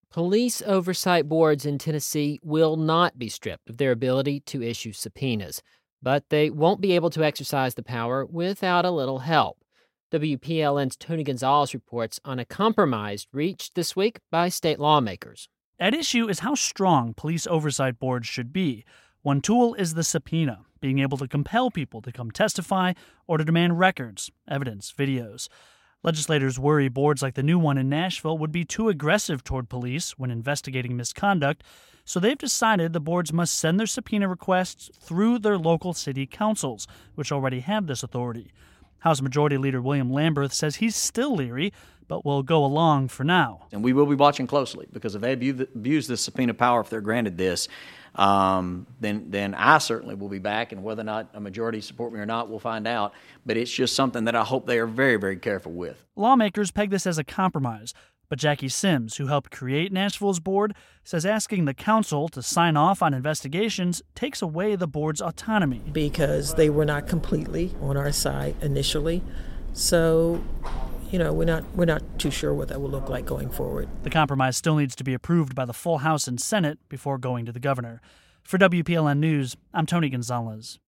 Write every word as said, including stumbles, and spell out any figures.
Police oversight boards in Tennessee will not be stripped of their ability to issue subpoenas, but they won't be able to exercise the power without a little help. W P L N's Tony Gonzalez reports on a compromise reached this week by state lawmakers. At issue is how strong police oversight boards should be. One tool is the subpoena, being able to compel people to come testify or to demand records, evidence, videos. Legislators worry boards like the new one in Nashville would be too aggressive toward police when investigating misconduct, so they've decided the boards must send their subpoena requests through their local city councils, which already have this authority. House Majority Leader William Lamberth says he's still leery, but will go along for now. And we will be watching closely, because if they abuse this subpoena power, if they're granted this, um, then then I certainly will be back, and whether or not a majority support me or not, we'll find out. But it's just something that I hope they are very, very careful with. Lawmakers peg this as a compromise, but Jackie Sims, who helped create Nashville's board, says asking the council to sign off on investigations takes away the board's autonomy. Because they were not completely on our side initially, so you know, we're not we're not too sure what that will look like going forward. The compromise still needs to be approved by the full House and Senate before going to the governor. For W P L N News, I'm Tony Gonzalez.